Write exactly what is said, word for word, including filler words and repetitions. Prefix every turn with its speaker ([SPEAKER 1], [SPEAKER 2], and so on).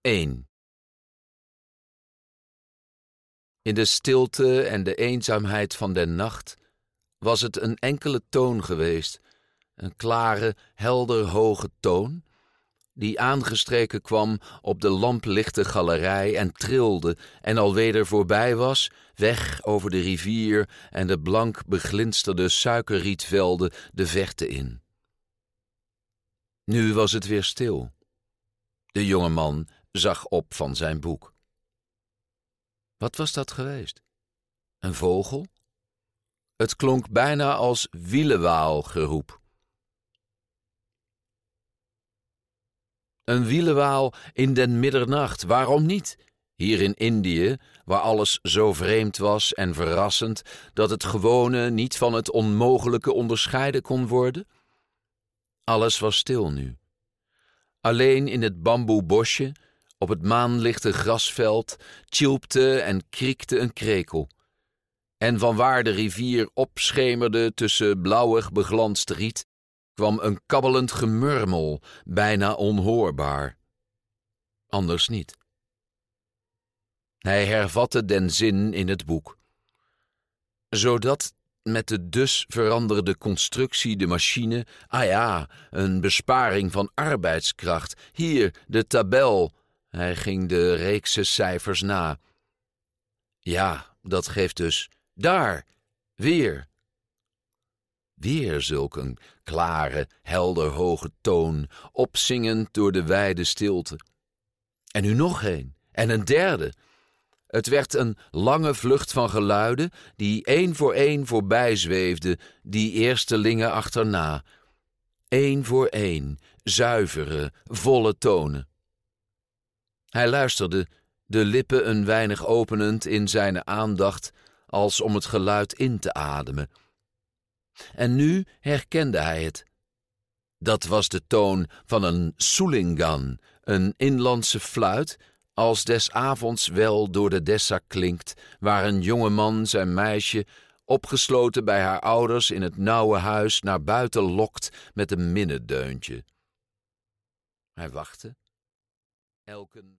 [SPEAKER 1] één. In de stilte en de eenzaamheid van den nacht was het een enkele toon geweest, een klare, helder hoge toon, die aangestreken kwam op de lamplichte galerij en trilde en alweder voorbij was, weg over de rivier en de blank beglinsterde suikerrietvelden de verte in. Nu was het weer stil. De jonge man zag op van zijn boek. Wat was dat geweest? Een vogel? Het klonk bijna als wielenwaalgeroep. Een wielenwaal in den middernacht, waarom niet? Hier in Indië, waar alles zo vreemd was en verrassend, dat het gewone niet van het onmogelijke onderscheiden kon worden? Alles was stil nu. Alleen in het bamboebosje, op het maanlichte grasveld, tjilpte en kriekte een krekel. En vanwaar de rivier opschemerde tussen blauwig beglanst riet, kwam een kabbelend gemurmel, bijna onhoorbaar. Anders niet. Hij hervatte den zin in het boek. Zodat met de dus veranderde constructie de machine, ah ja, een besparing van arbeidskracht, hier de tabel, hij ging de reekse cijfers na. Ja, dat geeft dus, daar, weer. Weer zulk een klare, helder hoge toon, opzingend door de wijde stilte. En nu nog een, en een derde. Het werd een lange vlucht van geluiden, die één voor één voorbij zweefden, die eerstelingen achterna. Eén voor één, zuivere, volle tonen. Hij luisterde, de lippen een weinig openend in zijn aandacht, als om het geluid in te ademen. En nu herkende hij het. Dat was de toon van een soelingan, een inlandse fluit, als des avonds wel door de dessa klinkt, waar een jonge man zijn meisje, opgesloten bij haar ouders in het nauwe huis, naar buiten lokt met een minnedeuntje. Hij wachtte. Elken